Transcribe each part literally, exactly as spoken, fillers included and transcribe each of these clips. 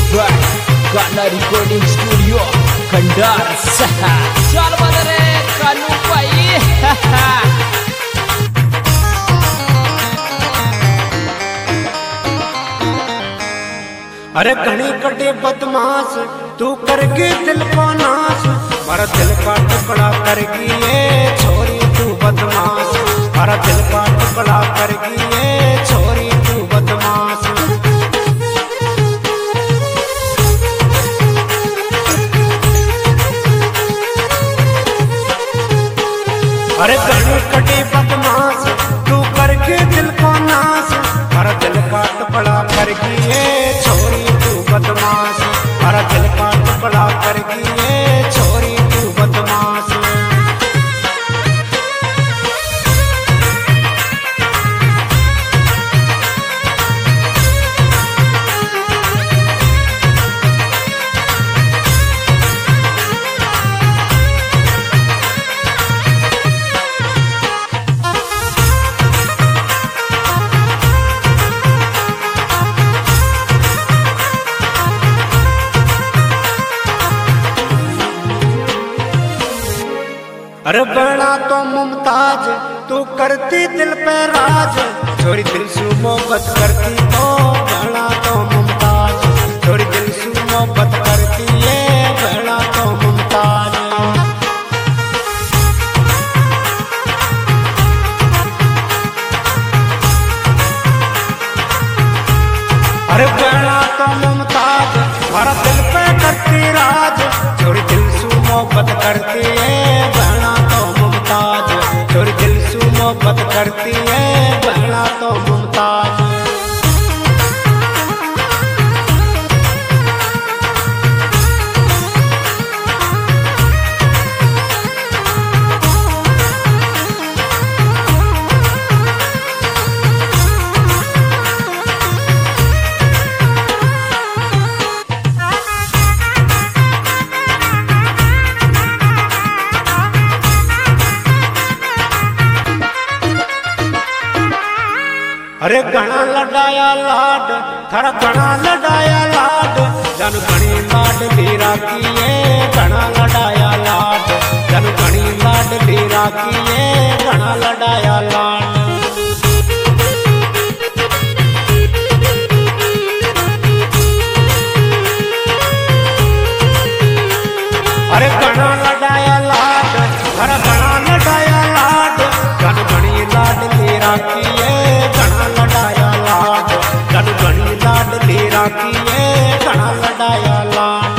by Gana Recording Studio Kandar Saha. Chal badare Kanu pai. अरे घनी कटे बदमाश तू करगी दिल को नाश, मारा दिल का टुकड़ा करगी ये छोरी तू बदमाश, मारा दिल का टुकड़ा करगी ये छोरी तू बदमाश। अरे घनी कटे बदमाश तू करगी दिल को नाश, मारा दिल का टुकड़ा करगी ये छोरी तू बदमाश, मारा दिल का टुकड़ा करगी ये छोरी तू बदमाश। अरे बड़ा तो मुमताज तू करती दिल पे राज, छोरी दिल से मोहब्बत करती तो बड़ा तो मुमताज, छोरी दिल से मोहब्बत करती है बड़ा तो मुमताज। अरे बड़ा तो मुमताज हमारा दिल पे करती राज, छोरी दिल से मोहब्बत करती है बहना तो मुमताज, छोरी दिल से मोहब्बत करती है बहना तो मुमताज। अरे घना लडाया लाड थारा घना लडाया लाड, जन घनी लाड लीरा किए घना लडाया लाड, जन घनी लाड लीरा किए घना लडाया लाड। अरे घना लडाया लाड थारा घना लडाया लाड, जन घनी लाड लीरा किए घना लडाया लाड, जन घनी लाड लीरा किए घना लडाया लाड।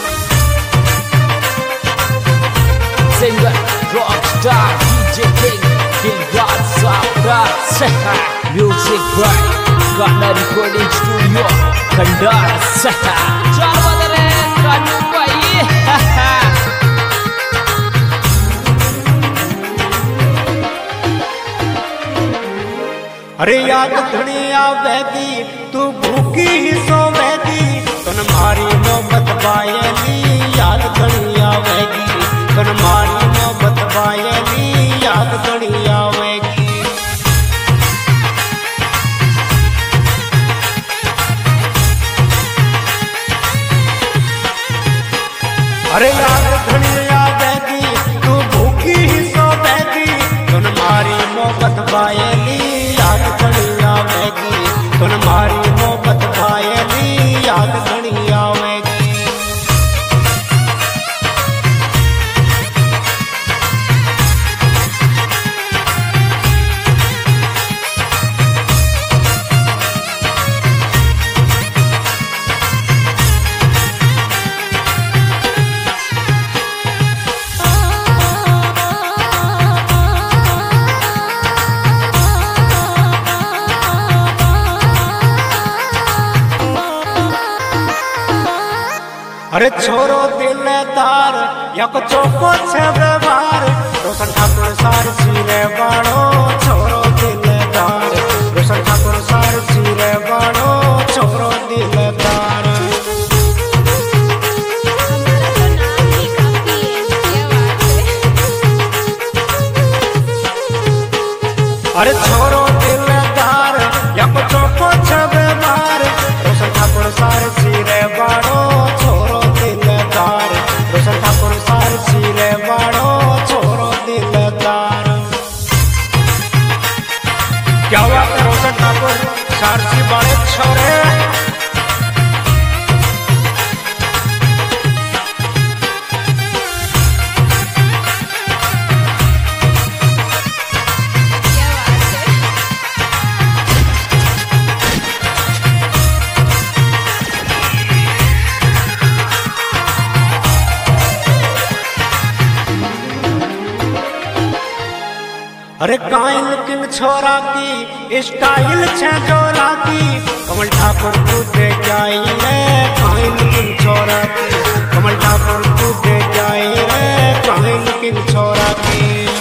Singer, rockstar, D J King, King God Sabda Saha. Music by Gana Recording Studio Kandar Saha. Chal badare Kanu pai. अरे याद घनी आवेगी तू भूखी ही सोवेगी, तुन मारी मोहब्बत बायली याद घनी आवेगी, तुन मारी मोहब्बत बायली याद घनी आवेगी। अरे याद घनी आवेगी तू भूखी ही सोवेगी, तुन मारी मोहब्बत बायली याद घनी आवेगी, तुन मारी मोहब्बत बायली याद घनी आवेगी। अरे छोरो दिलदार यक चौको छे व्यवहार, रोशन ठाकुर सार सिरे बाड़ो छोरो दिलदार, रोशन ठाकुर सार सिरे बाड़ो छोरो दिलदार। अरे छोरो दिलदार यक चौको छे व्यवहार, रोशन ठाकुर सार सिरे बाड़ो अरे काइन किन छोरा की स्टाइल छे जोरा की कमल ठाकुर तू दे जाई रे काइन किन छोरा की कमल ठाकुर तू दे जाई रे काइन किन छोरा की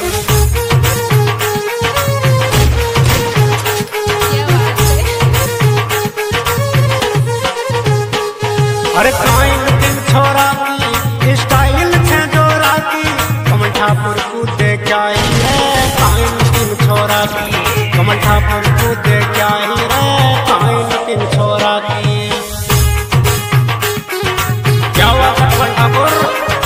अरे काइन किन छोरा की स्टाइल छे जोरा की कमल ठाकुर तू दे जाई रे काइन किन छोरा की कमल ठाकुर तू दे जाई रे काइन किन छोरा की क्या हुआ कमल ठाकुर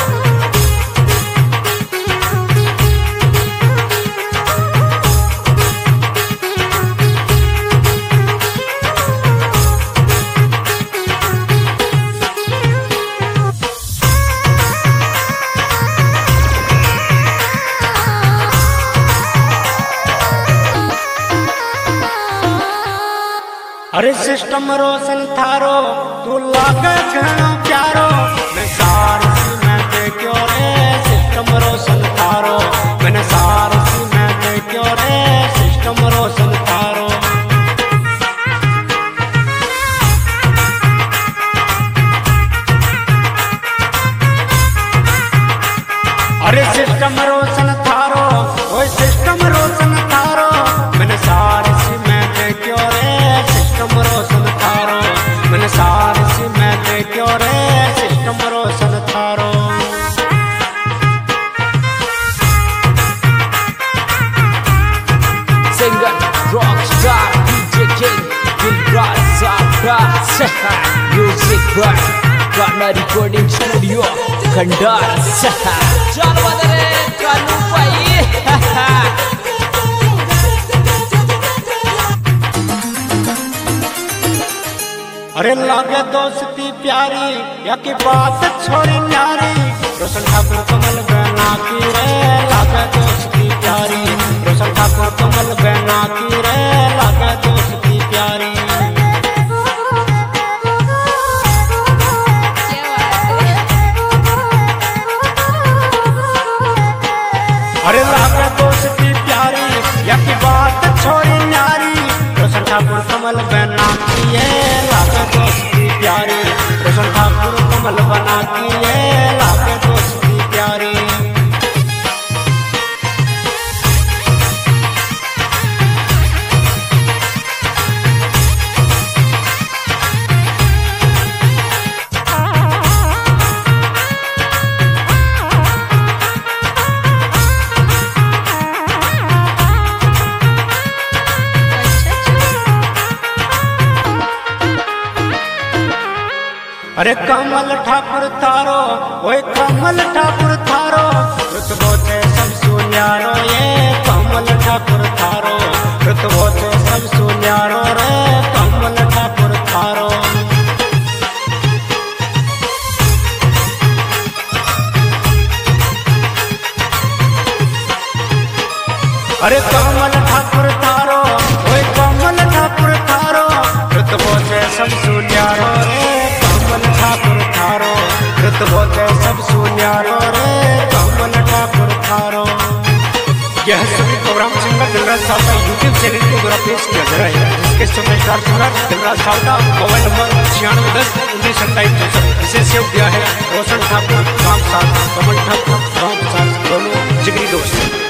अरे सिस्टम रोशन थारो तू लागे घणो प्यारो मैं सारसी मैं देखो रे सिस्टम रोशन थारो मैंने सारसी मैं देखो रे सिस्टम रोशन थारो अरे सिस्टम रोशन थारो ओए सिस्टम रोशन थारो मैंने सारसी मैं देखो रे सिस्टम रोशन थारो मैंने सारसी मैं देखो रे सिस्टम रोशन थारो Singer, rockstar, D J King, Gilraj Sabra, Music by Ghana Recording Studio, Khandar. चल बदरे कानू भाई अरे लागे दोस्ती प्यारी या की बात छोड़ी न्यारी रोशन ठाकुर कमल बहना की रे लागे दोस्ती प्यारी रोशन ठाकुर कमल बहना की रे लागे दोस्ती प्यारी अरे लागे दोस्ती प्यारी या की बात छोड़ी न्यारी रोशन ठाकुर कमल बहना की है लागे दोस्ती प्यारी रोशन ठाकुर कमल बना की है लागे दोस्ती प्यारी अरे कमल ठाकुर थारो ओए कमल ठाकुर थारो रुतबो थे सब सुन्यारो ये कमल ठाकुर थारो रुतबो थे सब सुन्यारो रे कमल ठाकुर थारो अरे कमल ठाकुर थारो ओए कमल ठाकुर थारो रुतबो थे सब सुन्यारो रे कमल ठाकुर थारो रुतबो थे सब सुन्यारो रे कमल ठाकुर थारो यह सभी प्रोग्राम सिंगर दिलराज साहब का यूट्यूब चैनल के द्वारा पेश किया जा रहा है जिसके सुपरस्टार सिंगर दिलराज साहब का मोबाइल नंबर छियानवे दस उन्नीस सत्ताईस चौसठ इसे सेव किया है रोशन ठाकुर राम साहब कमल ठाकुर राम साहब दोनों जिगरी दोस्त